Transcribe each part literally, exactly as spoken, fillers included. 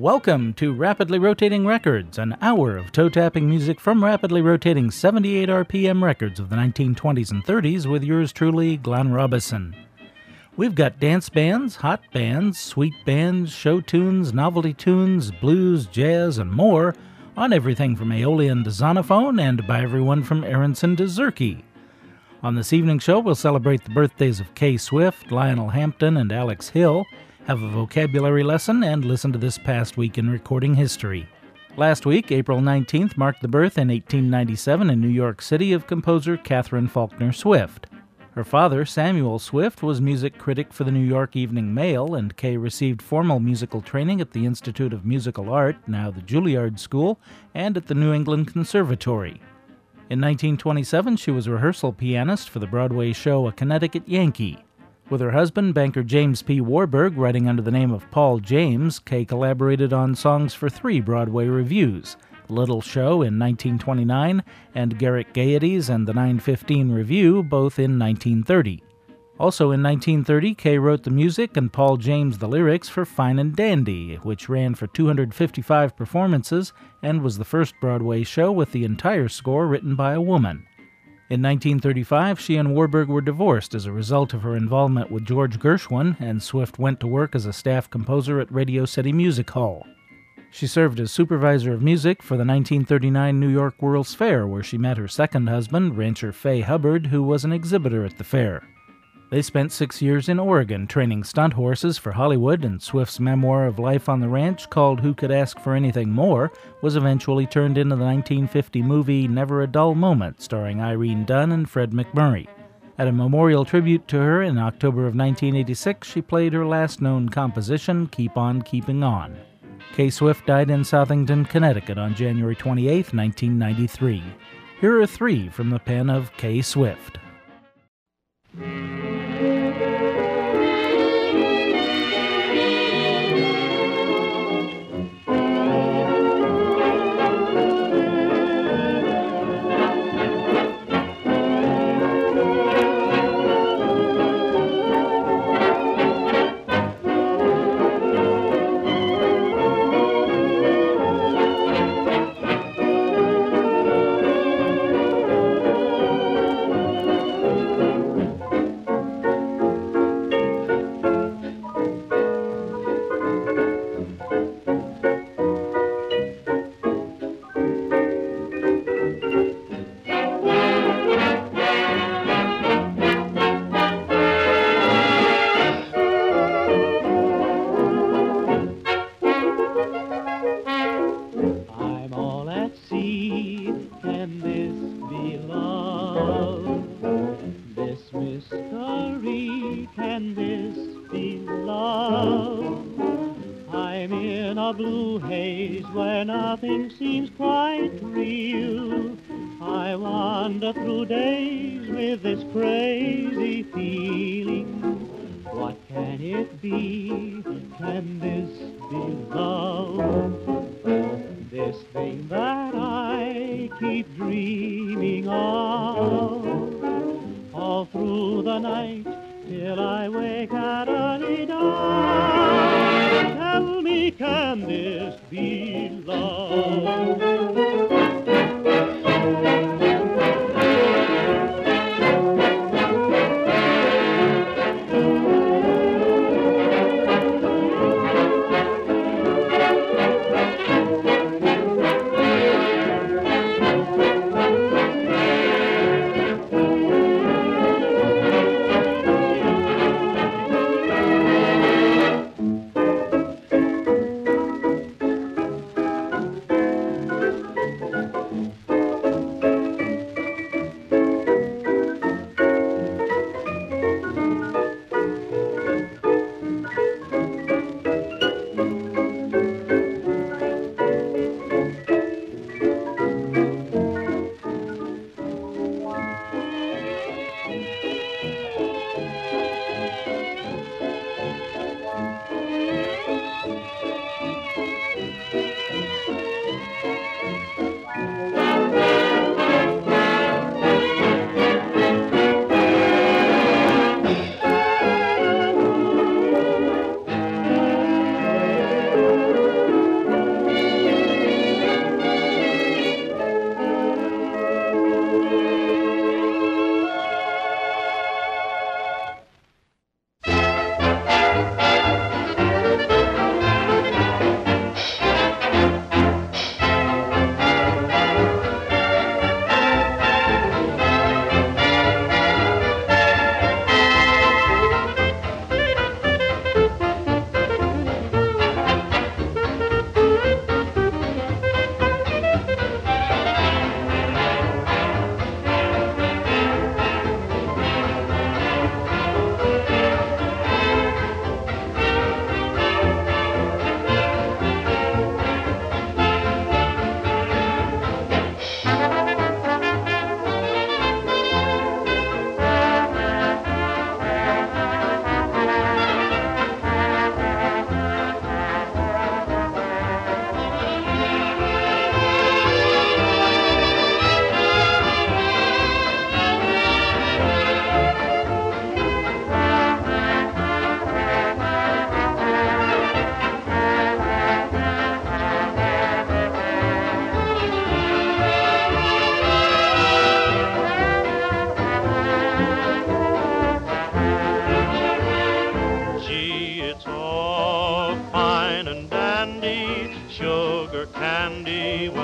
Welcome to Rapidly Rotating Records, an hour of toe-tapping music from rapidly rotating seventy-eight R P M records of the nineteen twenties and thirties with yours truly, Glenn Robison. We've got dance bands, hot bands, sweet bands, show tunes, novelty tunes, blues, jazz, and more on everything from Aeolian to Zonophone and by everyone from Aronson to Zurke. On this evening's show, we'll celebrate the birthdays of Kay Swift, Lionel Hampton, and Alex Hill, have a vocabulary lesson, and listen to this past week in recording history. Last week, April nineteenth, marked the birth in eighteen ninety-seven in New York City of composer Catherine Faulkner Swift. Her father, Samuel Swift, was music critic for the New York Evening Mail, and Kay received formal musical training at the Institute of Musical Art, now the Juilliard School, and at the New England Conservatory. In nineteen twenty-seven, she was rehearsal pianist for the Broadway show A Connecticut Yankee. With her husband, banker James P. Warburg, writing under the name of Paul James, Kay collaborated on songs for three Broadway revues, Little Show in nineteen twenty-nine, and Garrick Gaieties and the nine fifteen Revue, both in nineteen thirty. Also in nineteen thirty, Kay wrote the music and Paul James the lyrics for Fine and Dandy, which ran for two hundred fifty-five performances and was the first Broadway show with the entire score written by a woman. In nineteen thirty-five, she and Warburg were divorced as a result of her involvement with George Gershwin, and Swift went to work as a staff composer at Radio City Music Hall. She served as supervisor of music for the nineteen thirty-nine New York World's Fair, where she met her second husband, rancher Fay Hubbard, who was an exhibitor at the fair. They spent six years in Oregon training stunt horses for Hollywood, and Swift's memoir of life on the ranch, called Who Could Ask for Anything More, was eventually turned into the nineteen fifty movie Never a Dull Moment, starring Irene Dunne and Fred MacMurray. At a memorial tribute to her in October of nineteen eighty-six, she played her last known composition, Keep On Keeping On. Kay Swift died in Southington, Connecticut on January twenty-eighth, nineteen ninety-three. Here are three from the pen of Kay Swift.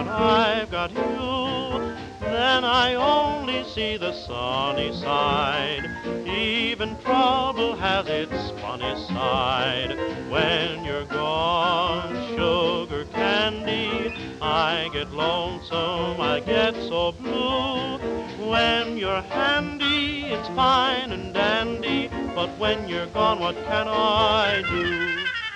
I've got you, then I only see the sunny side. Even trouble has its funny side. When you're gone, sugar candy, I get lonesome, I get so blue. When you're handy, it's fine and dandy, but when you're gone, what can I do?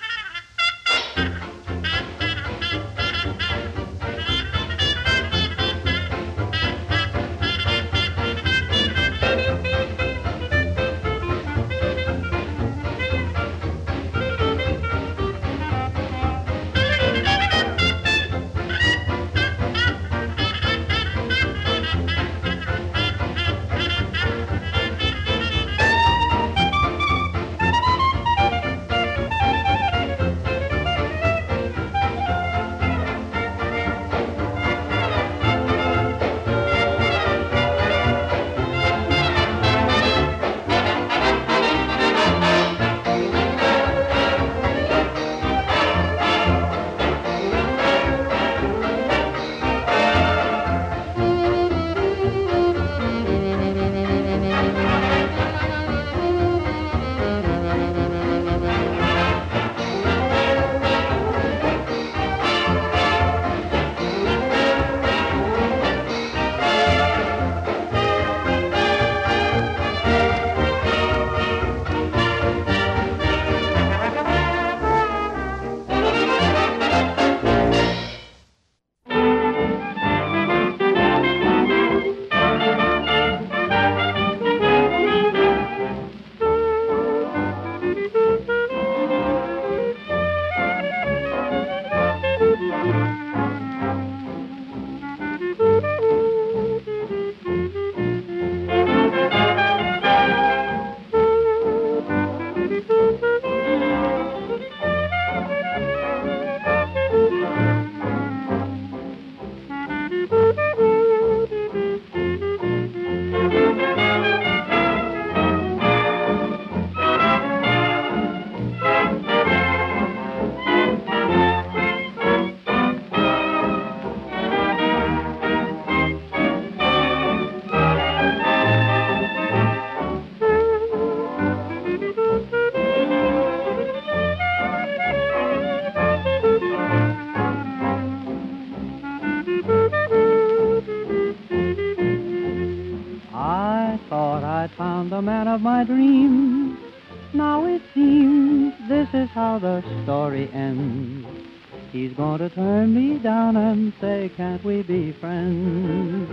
The man of my dreams. Now it seems this is how the story ends. He's going to turn me down and say, can't we be friends?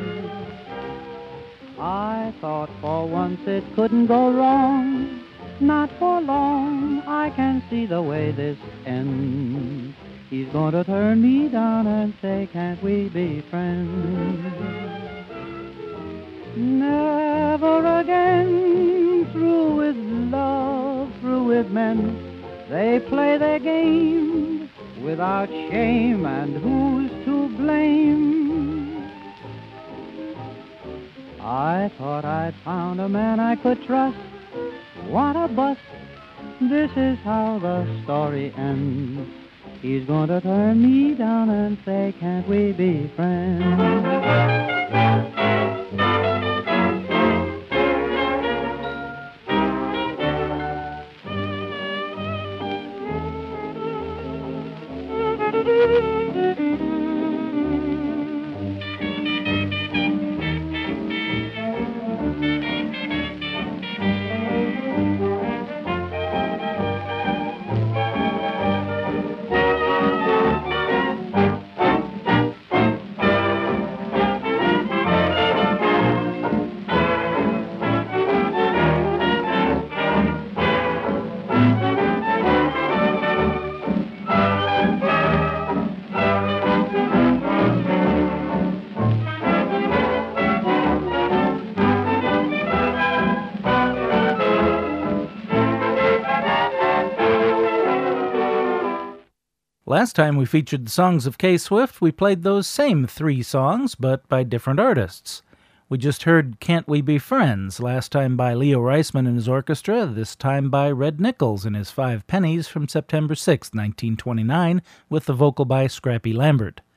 I thought for once it couldn't go wrong. Not for long, I can see the way this ends. He's going to turn me down and say, can't we be friends? Never again, through with love, through with men. They play their game without shame, and who's to blame? I thought I'd found a man I could trust. What a bust. This is how the story ends. He's going to turn me down and say, can't we be friends? Last time we featured the songs of K-Swift, we played those same three songs, but by different artists. We just heard Can't We Be Friends, last time by Leo Reisman and his orchestra, this time by Red Nichols and his Five Pennies from September sixth, nineteen twenty-nine, with the vocal by Scrappy Lambert.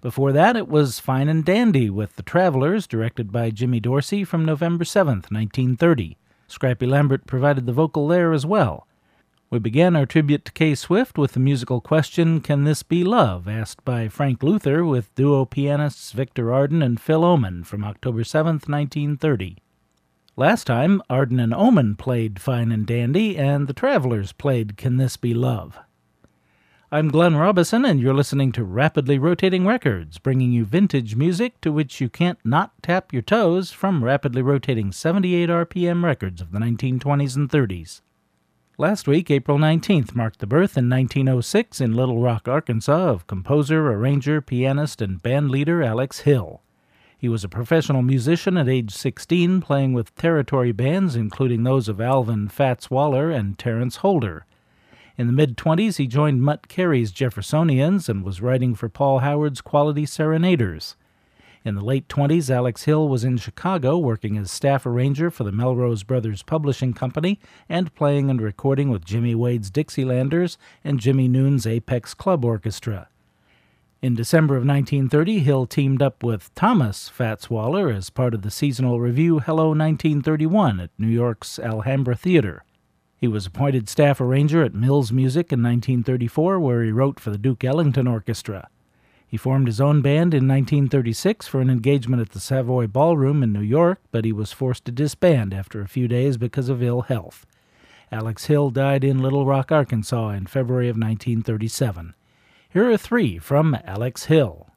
Before that, it was Fine and Dandy with The Travelers, directed by Jimmy Dorsey, from November seventh, nineteen thirty. Scrappy Lambert provided the vocal there as well. We began our tribute to Kay Swift with the musical question, Can This Be Love?, asked by Frank Luther with duo pianists Victor Arden and Phil Oman from October seventh, nineteen thirty. Last time, Arden and Oman played Fine and Dandy, and The Travelers played Can This Be Love? I'm Glenn Robison, and you're listening to Rapidly Rotating Records, bringing you vintage music to which you can't not tap your toes from rapidly rotating seventy-eight R P M records of the nineteen twenties and thirties. Last week, April nineteenth, marked the birth in nineteen oh six in Little Rock, Arkansas, of composer, arranger, pianist, and bandleader Alex Hill. He was a professional musician at age sixteen, playing with territory bands, including those of Alvin Fats Waller and Terrence Holder. In the mid-twenties, he joined Mutt Carey's Jeffersonians and was writing for Paul Howard's Quality Serenaders. In the late twenties, Alex Hill was in Chicago working as staff arranger for the Melrose Brothers Publishing Company and playing and recording with Jimmy Wade's Dixielanders and Jimmy Noon's Apex Club Orchestra. In December of nineteen thirty, Hill teamed up with Thomas Fats Waller as part of the seasonal revue Hello nineteen thirty-one at New York's Alhambra Theater. He was appointed staff arranger at Mills Music in nineteen thirty-four, where he wrote for the Duke Ellington Orchestra. He formed his own band in nineteen thirty-six for an engagement at the Savoy Ballroom in New York, but he was forced to disband after a few days because of ill health. Alex Hill died in Little Rock, Arkansas in February of nineteen thirty-seven. Here are three from Alex Hill.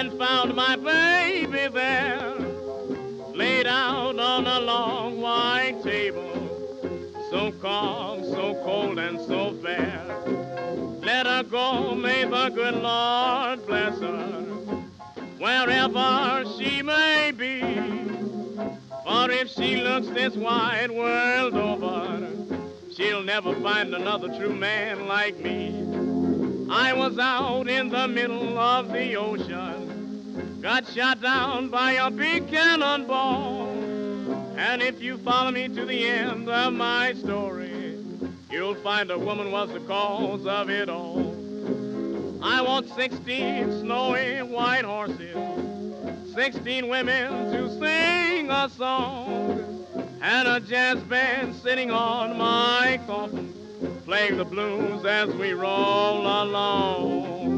and found my baby there, laid out on a long white table, so calm, so cold, and so fair. Let her go, may the good Lord bless her, wherever she may be. For if she looks this wide world over, she'll never find another true man like me. I was out in the middle of the ocean, got shot down by a big cannonball. And if you follow me to the end of my story, you'll find a woman was the cause of it all. I want sixteen snowy white horses, sixteen women to sing a song, and a jazz band sitting on my coffin, playing the blues as we roll along.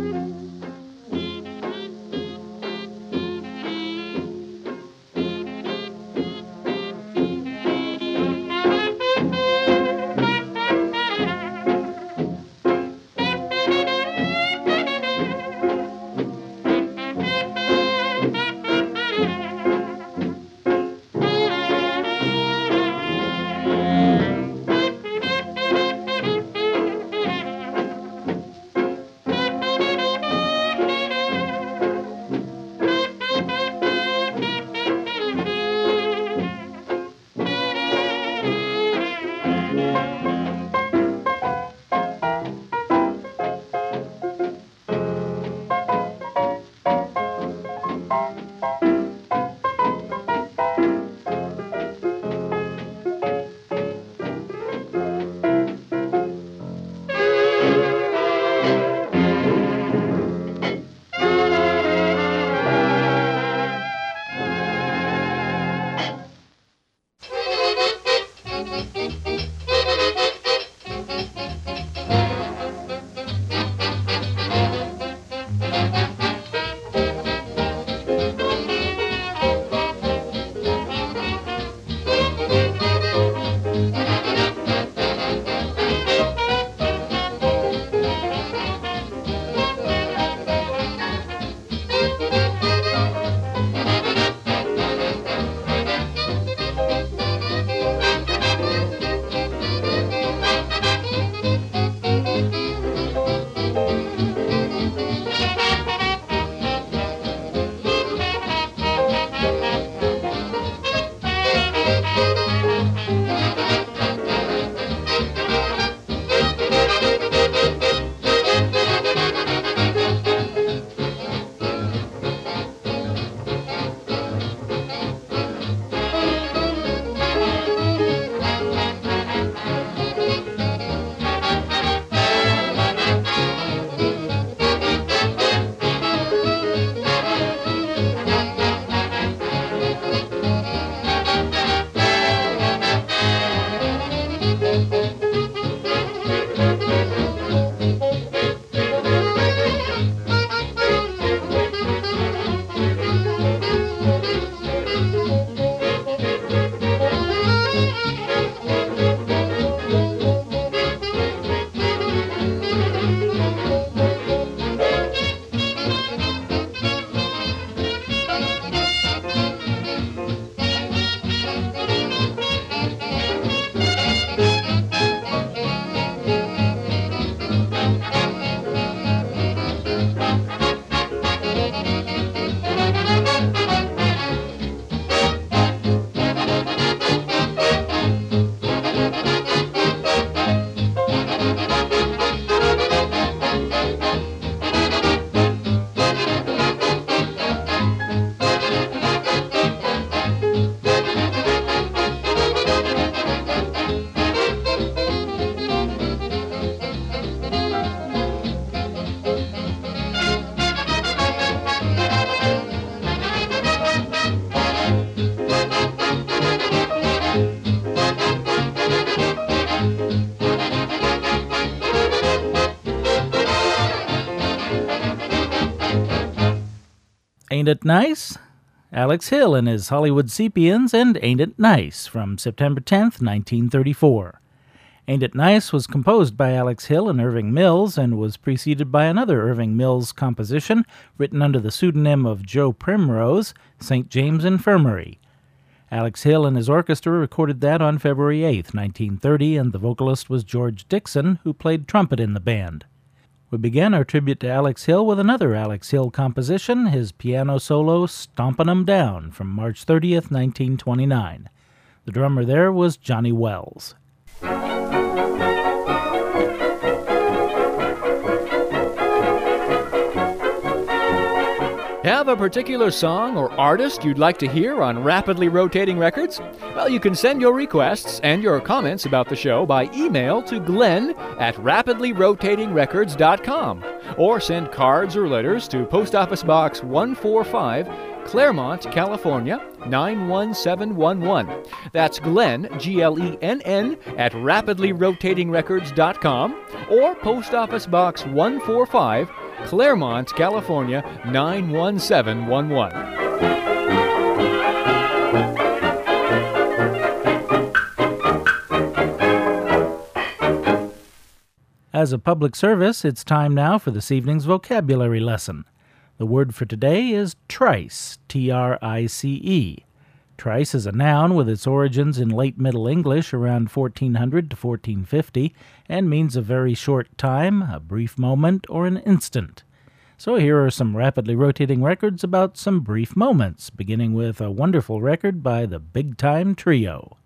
Ain't It Nice? Alex Hill and his Hollywood Sepians and Ain't It Nice from September tenth, nineteen thirty-four. Ain't It Nice was composed by Alex Hill and Irving Mills and was preceded by another Irving Mills composition written under the pseudonym of Joe Primrose, Saint James Infirmary. Alex Hill and his orchestra recorded that on February eighth, nineteen thirty, and the vocalist was George Dixon, who played trumpet in the band. We began our tribute to Alex Hill with another Alex Hill composition, his piano solo Stompin' 'Em Down, from March thirtieth, nineteen twenty-nine. The drummer there was Johnny Wells. Have a particular song or artist you'd like to hear on Rapidly Rotating Records? Well, you can send your requests and your comments about the show by email to Glenn at rapidly rotating records dot com, or send cards or letters to Post Office Box one forty-five, Claremont, California, nine one seven one one. That's Glenn, G L E N N, at rapidly rotating records dot com, or Post Office Box one forty-five, Claremont, California, nine one seven one one. As a public service, it's time now for this evening's vocabulary lesson. The word for today is trice, T R I C E. Trice is a noun with its origins in late Middle English around fourteen hundred to fourteen fifty and means a very short time, a brief moment, or an instant. So here are some rapidly rotating records about some brief moments, beginning with a wonderful record by the Big Time Trio.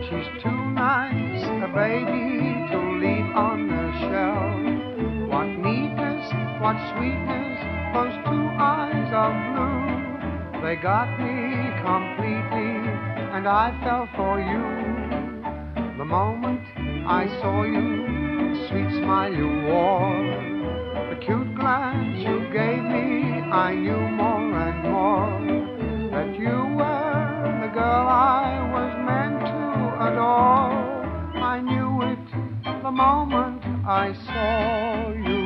She's too nice a baby to leave on the shelf. What neatness, what sweetness, those two eyes of blue. They got me completely, and I fell for you. The moment I saw you, the sweet smile you wore, the cute glance you gave me, I knew more and more that you were the girl I was meant to adore. I knew it the moment I saw you.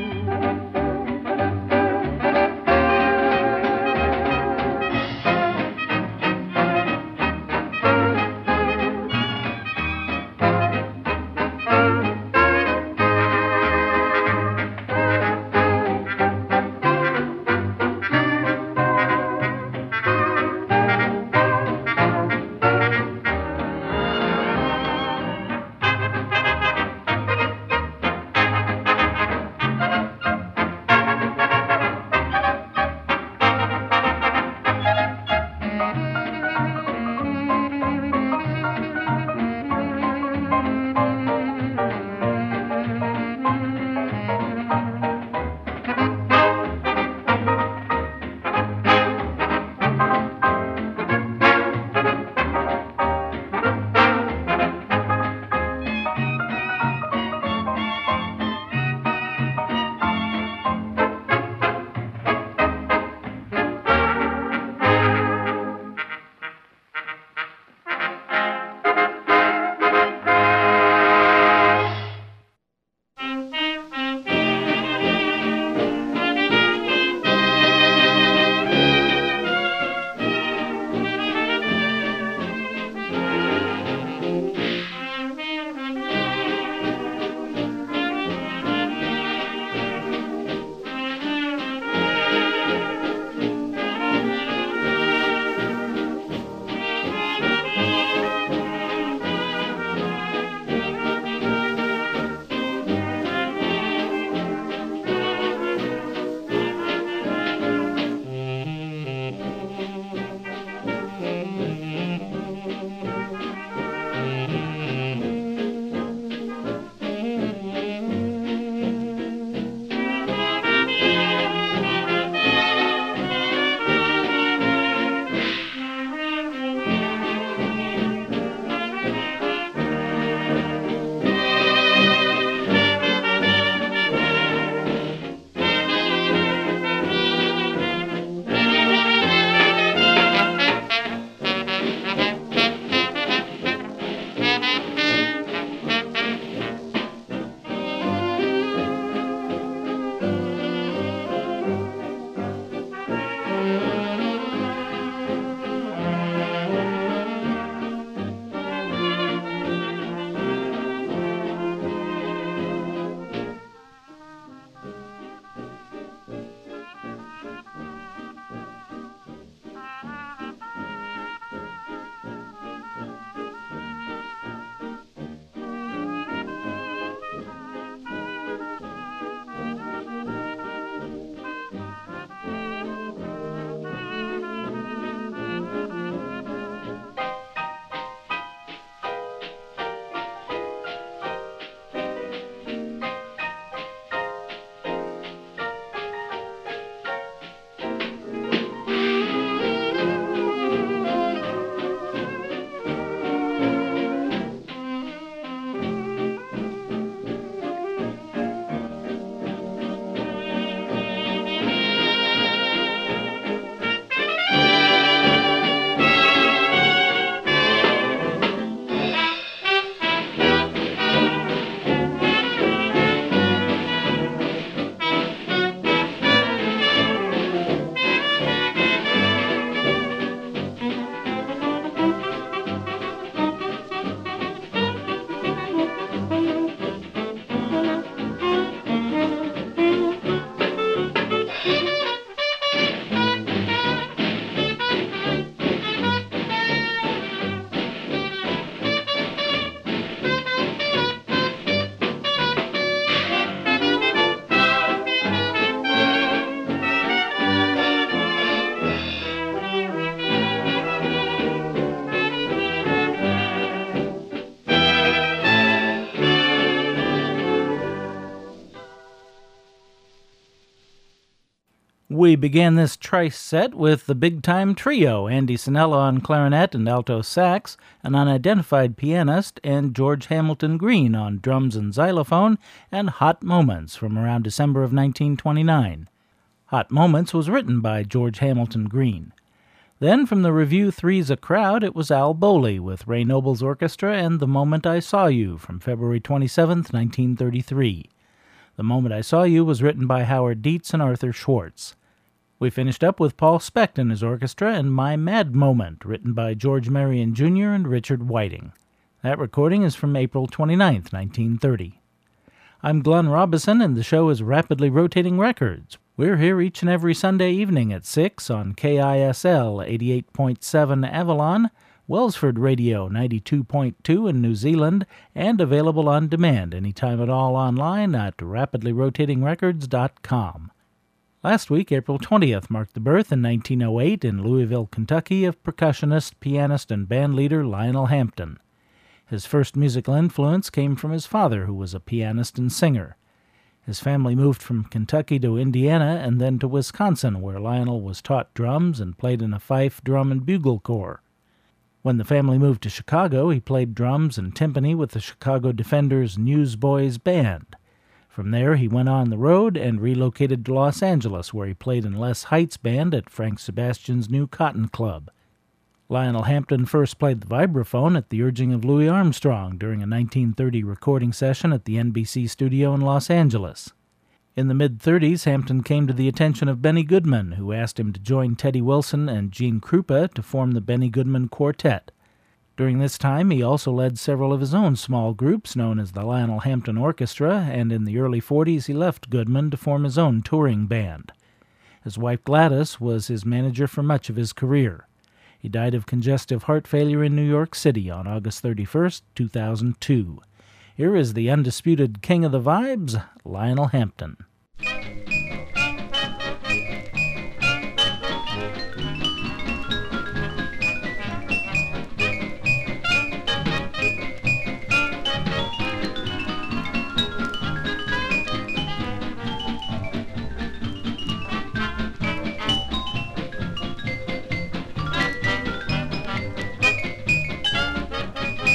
We began this trice set with the Big Time Trio, Andy Sinella on clarinet and alto sax, an unidentified pianist, and George Hamilton Green on drums and xylophone, and Hot Moments from around December of nineteen twenty-nine. Hot Moments was written by George Hamilton Green. Then from the Review Three's A Crowd, it was Al Bowley with Ray Noble's orchestra and The Moment I Saw You from February twenty-seventh, nineteen thirty-three. The Moment I Saw You was written by Howard Dietz and Arthur Schwartz. We finished up with Paul Specht and his orchestra and My Mad Moment, written by George Marion Junior and Richard Whiting. That recording is from April twenty-ninth, nineteen thirty. I'm Glenn Robison, and the show is Rapidly Rotating Records. We're here each and every Sunday evening at six on K I S L eighty-eight point seven Avalon, Wellsford Radio ninety-two point two in New Zealand, and available on demand anytime at all online at rapidly rotating records dot com. Last week, April twentieth, marked the birth in nineteen oh eight in Louisville, Kentucky, of percussionist, pianist, and bandleader Lionel Hampton. His first musical influence came from his father, who was a pianist and singer. His family moved from Kentucky to Indiana and then to Wisconsin, where Lionel was taught drums and played in a fife, drum, and bugle corps. When the family moved to Chicago, he played drums and timpani with the Chicago Defenders Newsboys Band. From there, he went on the road and relocated to Los Angeles, where he played in Les Heights Band at Frank Sebastian's New Cotton Club. Lionel Hampton first played the vibraphone at the urging of Louis Armstrong during a nineteen thirty recording session at the N B C studio in Los Angeles. In the mid-thirties, Hampton came to the attention of Benny Goodman, who asked him to join Teddy Wilson and Gene Krupa to form the Benny Goodman Quartet. During this time, he also led several of his own small groups known as the Lionel Hampton Orchestra, and in the early forties he left Goodman to form his own touring band. His wife Gladys was his manager for much of his career. He died of congestive heart failure in New York City on August thirty-first, two thousand two. Here is the undisputed king of the vibes, Lionel Hampton.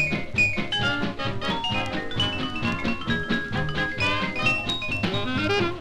Thank you.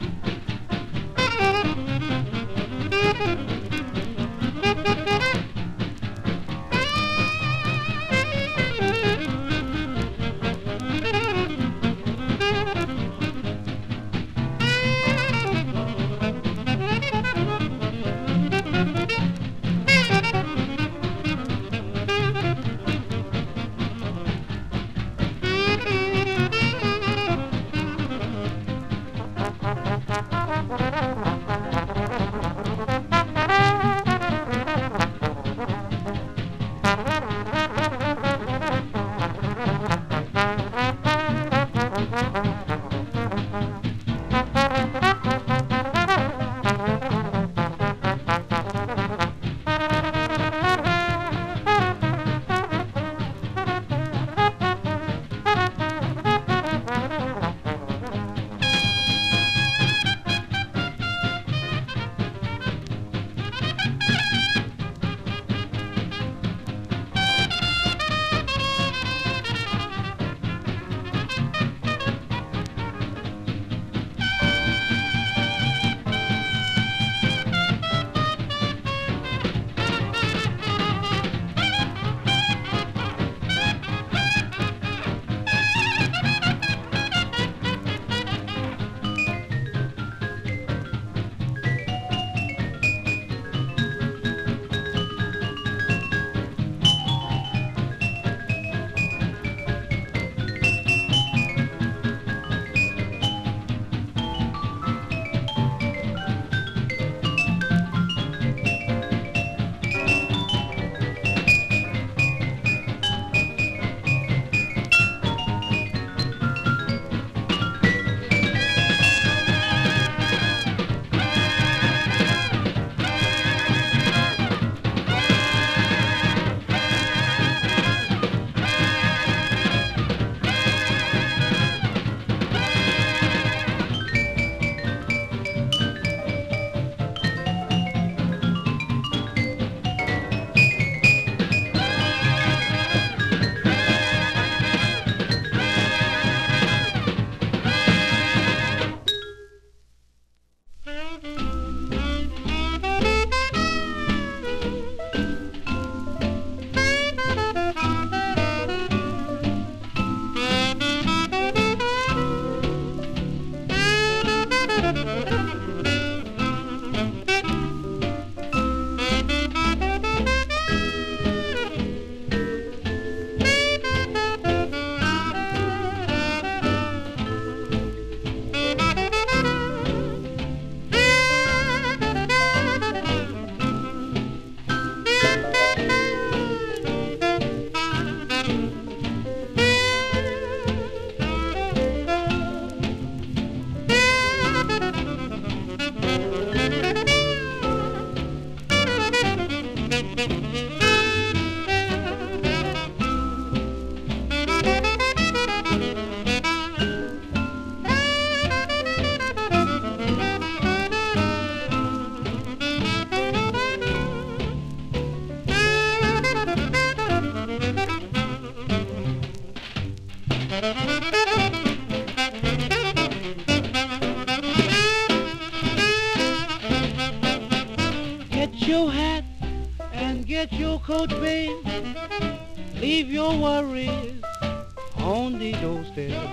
Get your hat and get your coat, babe. Leave your worries on the doorstep.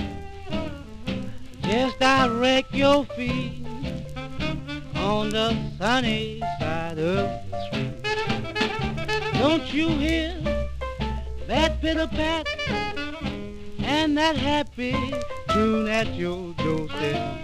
Just direct your feet on the sunny side of the street. Don't you hear that pitter-pat and that happy tune at your doorstep?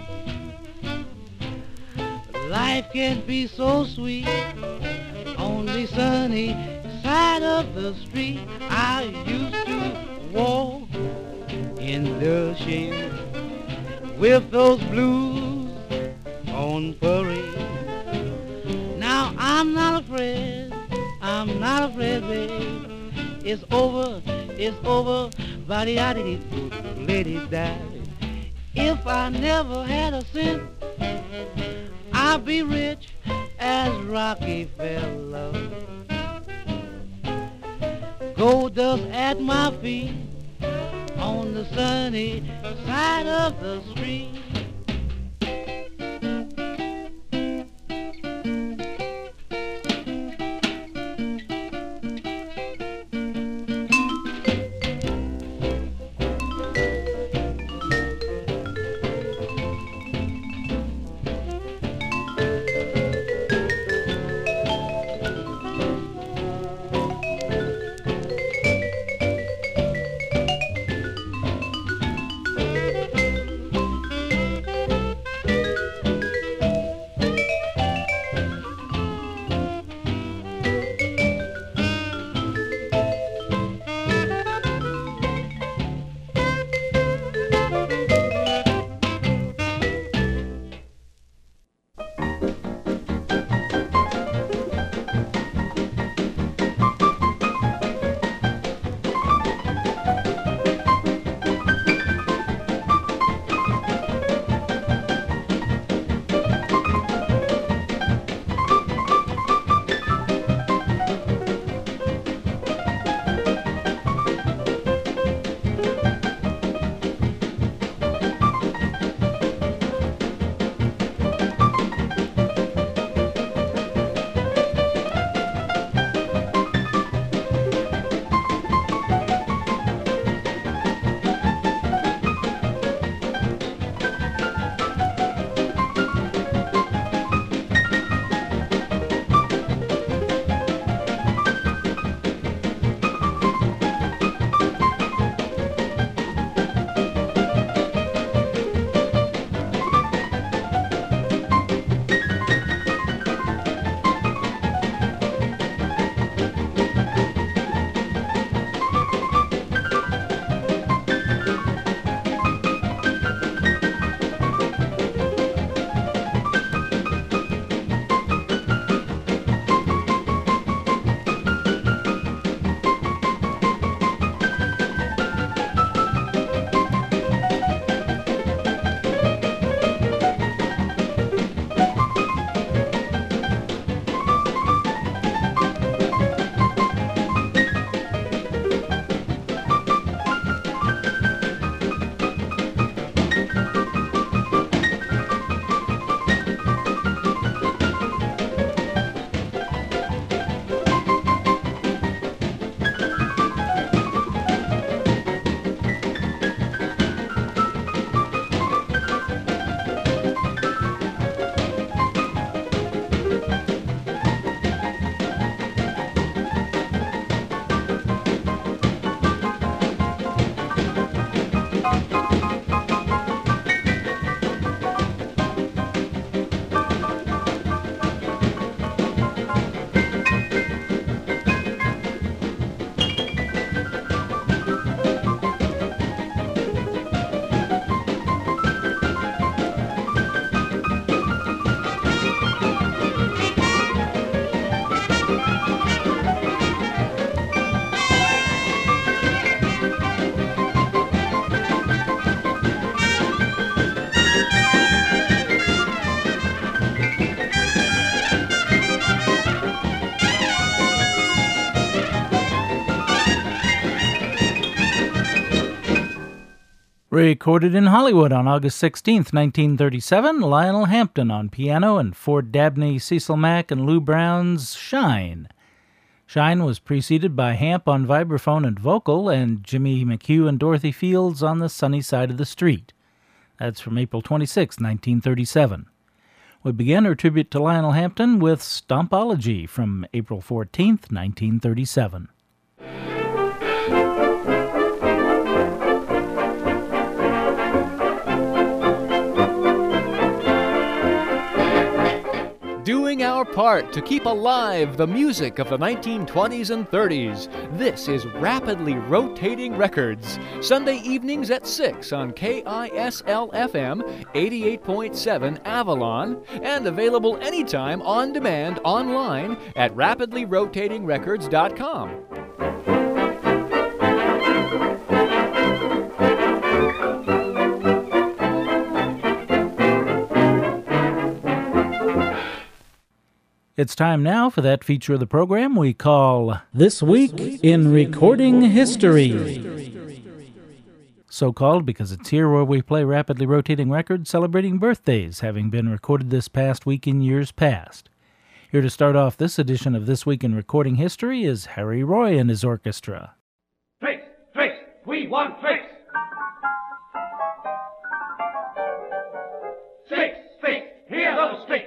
Life can be so sweet on the sunny side of the street. I used to walk in the shade with those blues on parade. Now I'm not afraid, I'm not afraid, babe. It's over, it's over, body out of it, lady died. If I never had a cent, I'd be rich as Rockefeller. Gold dust at my feet on the sunny side of the street. Recorded in Hollywood on August sixteenth, nineteen thirty-seven, Lionel Hampton on piano and Ford Dabney, Cecil Mack, and Lou Brown's Shine. Shine was preceded by Hamp on vibraphone and vocal and Jimmy McHugh and Dorothy Fields on The Sunny Side of the Street. That's from April twenty-sixth, nineteen thirty-seven. We begin our tribute to Lionel Hampton with Stompology from April fourteenth, nineteen thirty-seven. Doing our part to keep alive the music of the nineteen twenties and thirties. This is Rapidly Rotating Records, Sunday evenings at six on K I S L F M eighty-eight point seven Avalon, and available anytime on demand online at rapidly rotating records dot com. It's time now for that feature of the program we call This Week in Recording History. So called because it's here where we play rapidly rotating records celebrating birthdays having been recorded this past week in years past. Here to start off this edition of This Week in Recording History is Harry Roy and his orchestra. Tricks, tricks, we want tricks. Six, six, hear those sticks.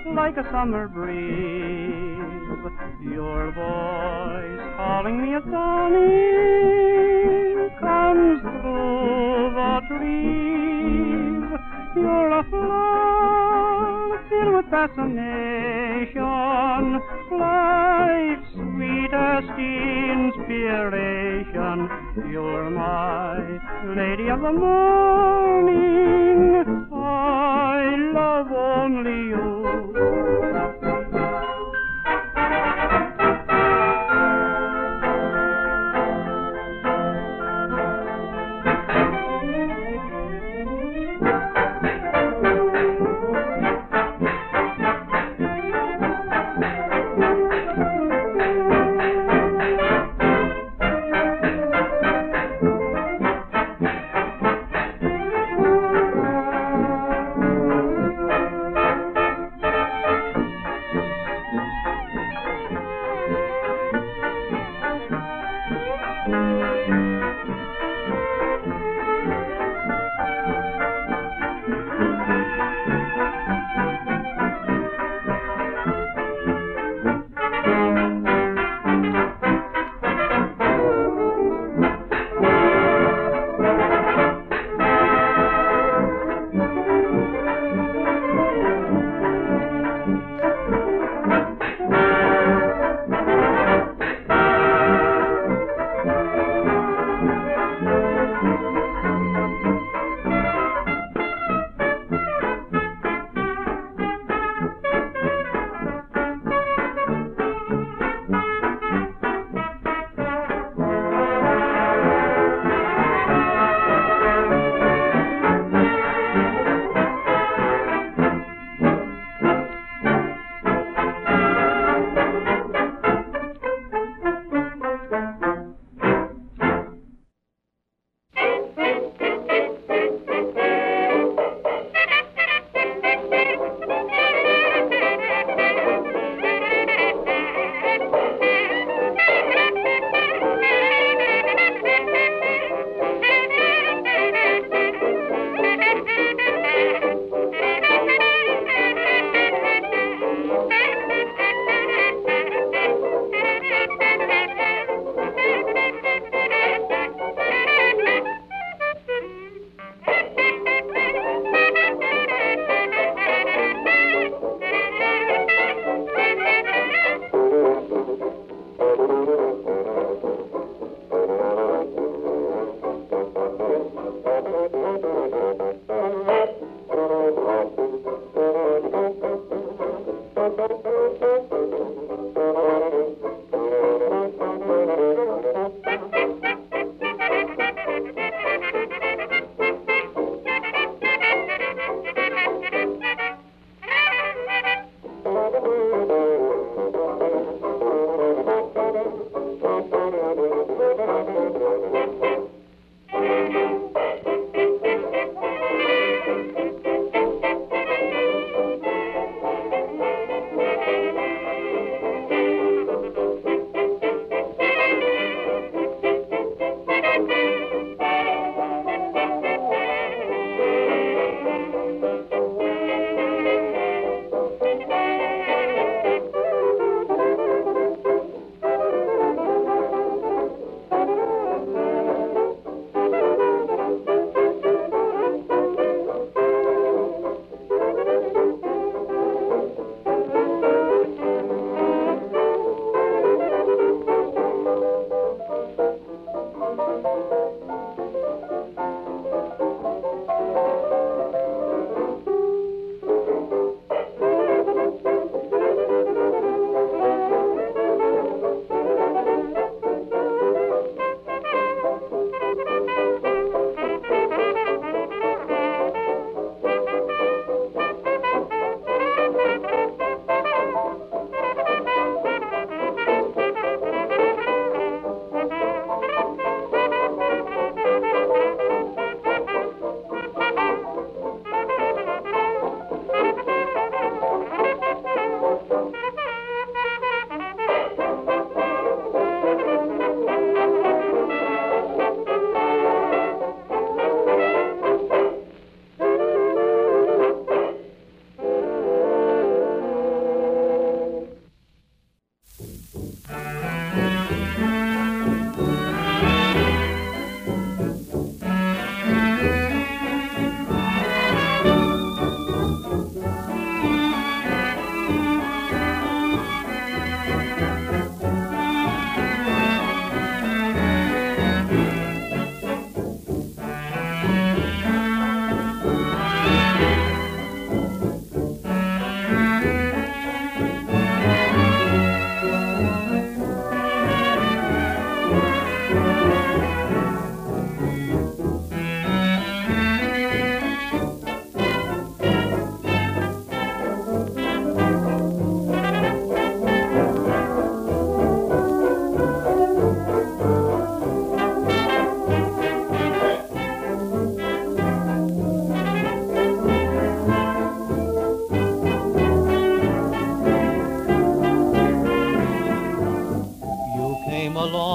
like a summer breeze. Your voice calling me a Sonny comes through the trees. You're a flower filled with fascination, life's sweetest inspiration. You're my lady of the morning. I love only you.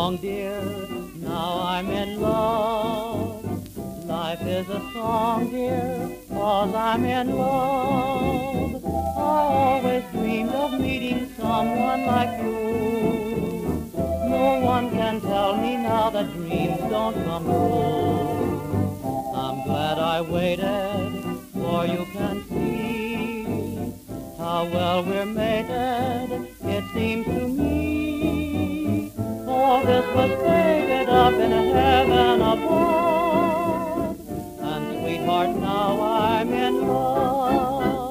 song, dear, now I'm in love. Life is a song, dear, 'cause I'm in love. I always dreamed of meeting someone like you. No one can tell me now that dreams don't come true. I'm glad I waited, for you can see how well we're mated, it seems to me. All this was faded up in heaven above, and sweetheart, now I'm in love.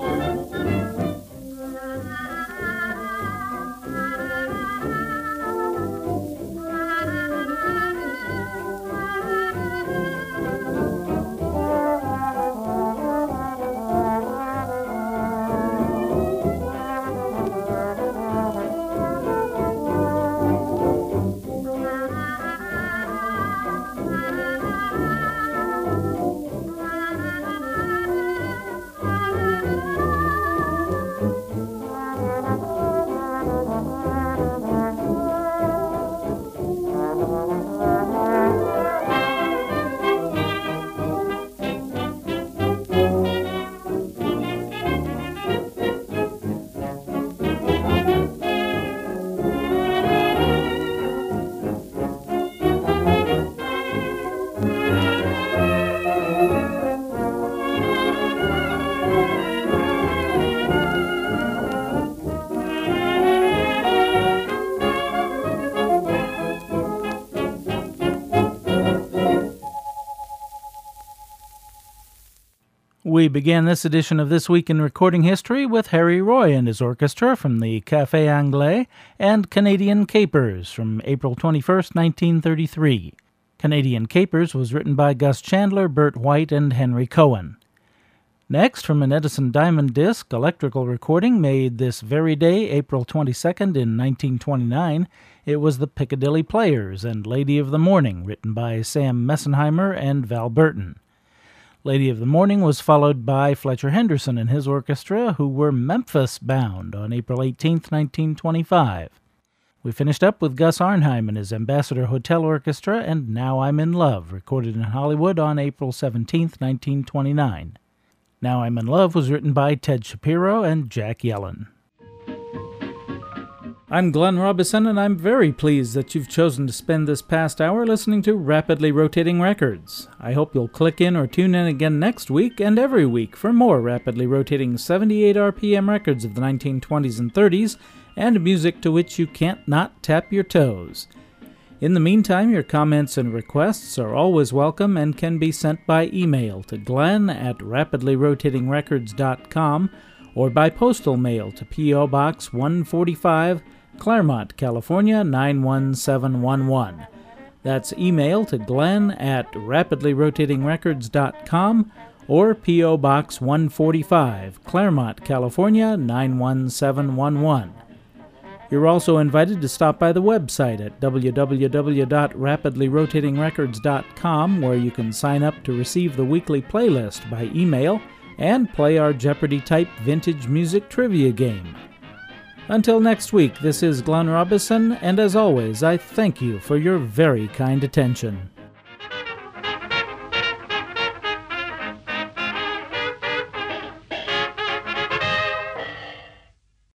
We began this edition of This Week in Recording History with Harry Roy and his orchestra from the Café Anglais and Canadian Capers from April twenty-first, nineteen thirty-three. Canadian Capers was written by Gus Chandler, Burt White, and Henry Cohen. Next, from an Edison Diamond Disc electrical recording made this very day, April twenty-second in nineteen twenty-nine, it was the Piccadilly Players and Lady of the Morning, written by Sam Messenheimer and Val Burton. Lady of the Morning was followed by Fletcher Henderson and his orchestra, who were Memphis-bound on April eighteenth, nineteen twenty-five. We finished up with Gus Arnheim and his Ambassador Hotel Orchestra and Now I'm in Love, recorded in Hollywood on April seventeenth, nineteen twenty-nine. Now I'm in Love was written by Ted Shapiro and Jack Yellen. I'm Glenn Robison, and I'm very pleased that you've chosen to spend this past hour listening to Rapidly Rotating Records. I hope you'll click in or tune in again next week and every week for more rapidly rotating seventy-eight R P M records of the nineteen twenties and thirties and music to which you can't not tap your toes. In the meantime, your comments and requests are always welcome and can be sent by email to glenn at rapidly rotating records dot com or by postal mail to P O Box one forty-five, Claremont, California nine one seven one one. That's email to glenn at rapidly rotating records dot com or P O Box one forty-five, Claremont, California nine one seven one one. You're also invited to stop by the website at w w w dot rapidly rotating records dot com, where you can sign up to receive the weekly playlist by email and play our Jeopardy-type vintage music trivia game. Until next week, this is Glenn Robison, and as always, I thank you for your very kind attention.